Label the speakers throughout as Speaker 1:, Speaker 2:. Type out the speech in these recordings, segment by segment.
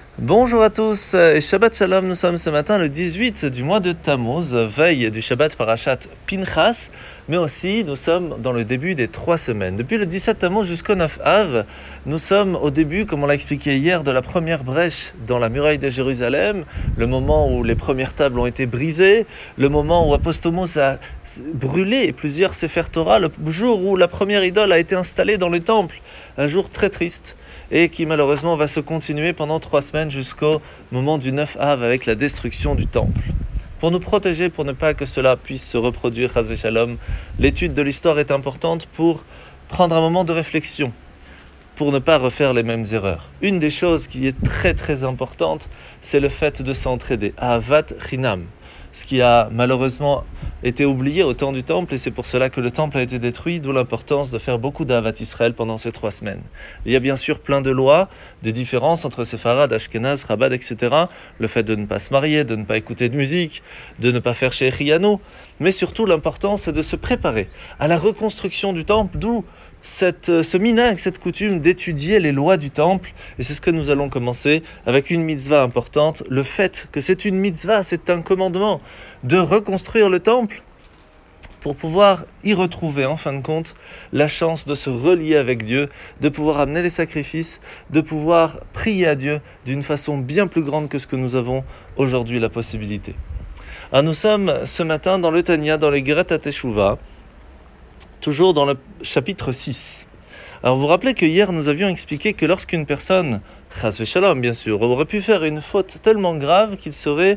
Speaker 1: Bonjour à tous et Shabbat Shalom, nous sommes ce matin le 18 du mois de Tammuz, veille du Shabbat Parashat Pinchas, mais aussi nous sommes dans le début des 3 semaines. Depuis le 17 Tammuz jusqu'au 9 Av, nous sommes au début, comme on l'a expliqué hier, de la première brèche dans la muraille de Jérusalem, le moment où les premières tables ont été brisées, le moment où Apostomos a brûlé plusieurs Sefer Torah, le jour où la première idole a été installée dans le temple, un jour très triste, et qui malheureusement va se continuer pendant 3 semaines jusqu'au moment du 9 Av avec la destruction du temple. Pour nous protéger, pour ne pas que cela puisse se reproduire, Chas v'Shalom, l'étude de l'histoire est importante pour prendre un moment de réflexion, pour ne pas refaire les mêmes erreurs. Une des choses qui est très très importante, c'est le fait de s'entraider, Ahavat Chinam, ce qui a malheureusement été oublié au temps du temple, et c'est pour cela que le temple a été détruit, d'où l'importance de faire beaucoup d'Ahavat Israël pendant ces 3 semaines. Il y a bien sûr plein de lois, des différences entre Séfarad, Ashkenaz, Chabad, etc. Le fait de ne pas se marier, de ne pas écouter de musique, de ne pas faire Shechianu, mais surtout l'importance c'est de se préparer à la reconstruction du temple, d'où ce minhag, cette coutume d'étudier les lois du temple, et c'est ce que nous allons commencer avec une mitzvah importante, le fait que c'est une mitzvah, c'est un commandement de reconstruire le temple pour pouvoir y retrouver en fin de compte la chance de se relier avec Dieu, de pouvoir amener les sacrifices, de pouvoir prier à Dieu d'une façon bien plus grande que ce que nous avons aujourd'hui la possibilité. Alors nous sommes ce matin dans le Tanya, dans les Geret HaTeshuvah, toujours dans le chapitre 6. Alors vous vous rappelez que hier nous avions expliqué que lorsqu'une personne, Chas v'Shalom bien sûr, aurait pu faire une faute tellement grave qu'il serait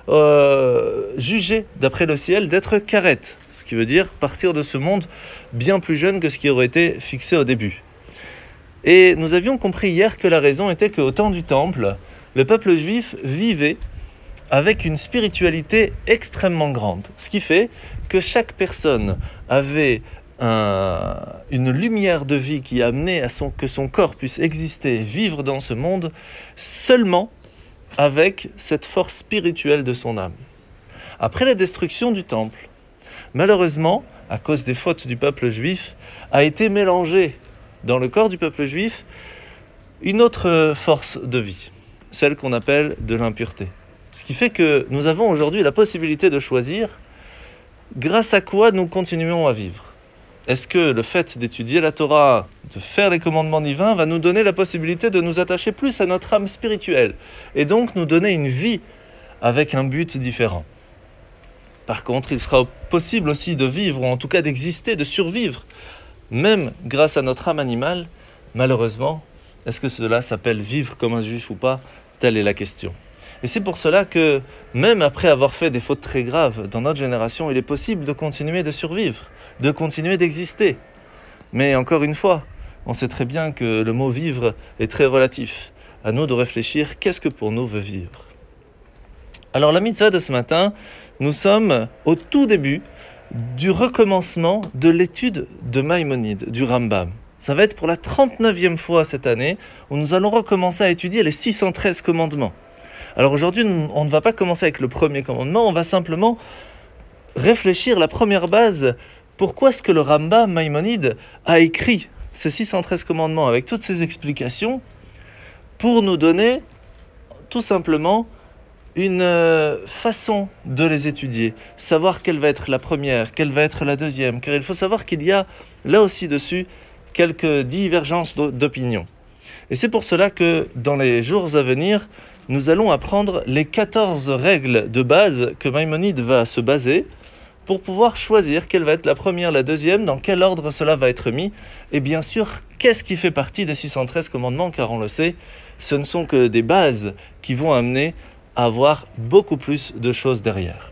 Speaker 1: jugé d'après le ciel d'être karet, ce qui veut dire partir de ce monde bien plus jeune que ce qui aurait été fixé au début. Et nous avions compris hier que la raison était qu'au temps du temple, le peuple juif vivait avec une spiritualité extrêmement grande, ce qui fait que chaque personne avait une lumière de vie qui amenait à que son corps puisse exister, vivre dans ce monde, seulement avec cette force spirituelle de son âme. Après la destruction du temple, malheureusement, à cause des fautes du peuple juif, a été mélangée dans le corps du peuple juif une autre force de vie, celle qu'on appelle de l'impureté. Ce qui fait que nous avons aujourd'hui la possibilité de choisir grâce à quoi nous continuons à vivre. Est-ce que le fait d'étudier la Torah, de faire les commandements divins, va nous donner la possibilité de nous attacher plus à notre âme spirituelle et donc nous donner une vie avec un but différent? Par contre, il sera possible aussi de vivre, ou en tout cas d'exister, de survivre, même grâce à notre âme animale. Malheureusement, est-ce que cela s'appelle vivre comme un juif ou pas? Telle est la question. Et c'est pour cela que, même après avoir fait des fautes très graves dans notre génération, il est possible de continuer de survivre, de continuer d'exister. Mais encore une fois, on sait très bien que le mot « vivre » est très relatif. À nous de réfléchir, qu'est-ce que pour nous veut vivre? Alors la mitzvah de ce matin, nous sommes au tout début du recommencement de l'étude de Maïmonide, du Rambam. Ça va être pour la 39e fois cette année où nous allons recommencer à étudier les 613 commandements. Alors aujourd'hui, on ne va pas commencer avec le premier commandement, on va simplement réfléchir la première base. Pourquoi est-ce que le Rambam Maïmonide a écrit ces 613 commandements avec toutes ces explications pour nous donner tout simplement une façon de les étudier, savoir quelle va être la première, quelle va être la deuxième, car il faut savoir qu'il y a là aussi dessus quelques divergences d'opinion. Et c'est pour cela que dans les jours à venir, nous allons apprendre les 14 règles de base que Maïmonide va se baser pour pouvoir choisir quelle va être la première, la deuxième, dans quel ordre cela va être mis, et bien sûr, qu'est-ce qui fait partie des 613 commandements, car on le sait, ce ne sont que des bases qui vont amener à avoir beaucoup plus de choses derrière.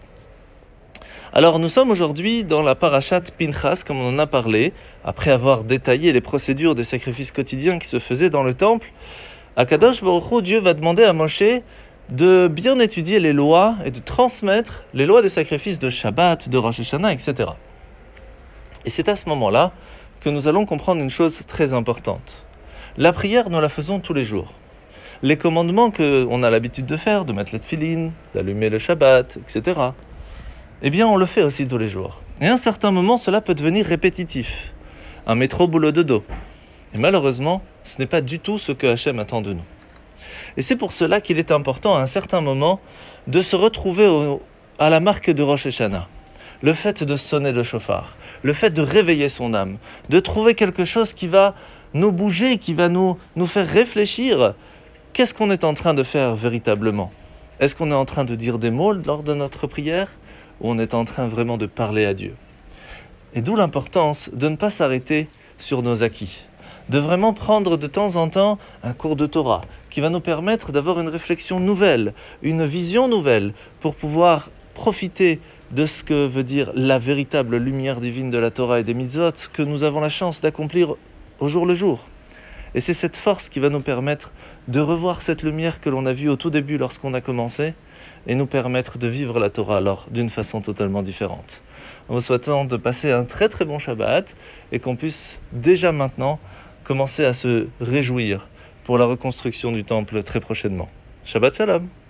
Speaker 1: Alors nous sommes aujourd'hui dans la parashat Pinchas, comme on en a parlé, après avoir détaillé les procédures des sacrifices quotidiens qui se faisaient dans le temple. Akadosh Baruch Hu, Dieu va demander à Moshe de bien étudier les lois et de transmettre les lois des sacrifices de Shabbat, de Rosh Hashanah, etc. Et c'est à ce moment-là que nous allons comprendre une chose très importante. La prière, nous la faisons tous les jours. Les commandements qu'on a l'habitude de faire, de mettre les tefilines, d'allumer le Shabbat, etc., eh bien on le fait aussi tous les jours. Et à un certain moment, cela peut devenir répétitif. Un métro boulot dodo. Et malheureusement, ce n'est pas du tout ce que Hachem attend de nous. Et c'est pour cela qu'il est important à un certain moment de se retrouver à la marque de Rosh Hashanah. Le fait de sonner le shofar, le fait de réveiller son âme, de trouver quelque chose qui va nous bouger, qui va nous faire réfléchir. Qu'est-ce qu'on est en train de faire véritablement ? Est-ce qu'on est en train de dire des mots lors de notre prière ou on est en train vraiment de parler à Dieu ? Et d'où l'importance de ne pas s'arrêter sur nos acquis, de vraiment prendre de temps en temps un cours de Torah qui va nous permettre d'avoir une réflexion nouvelle, une vision nouvelle pour pouvoir profiter de ce que veut dire la véritable lumière divine de la Torah et des mitzvot que nous avons la chance d'accomplir au jour le jour. Et c'est cette force qui va nous permettre de revoir cette lumière que l'on a vue au tout début lorsqu'on a commencé et nous permettre de vivre la Torah alors d'une façon totalement différente. En vous souhaitant de passer un très très bon Shabbat et qu'on puisse déjà maintenant commencer à se réjouir pour la reconstruction du temple très prochainement. Shabbat Shalom!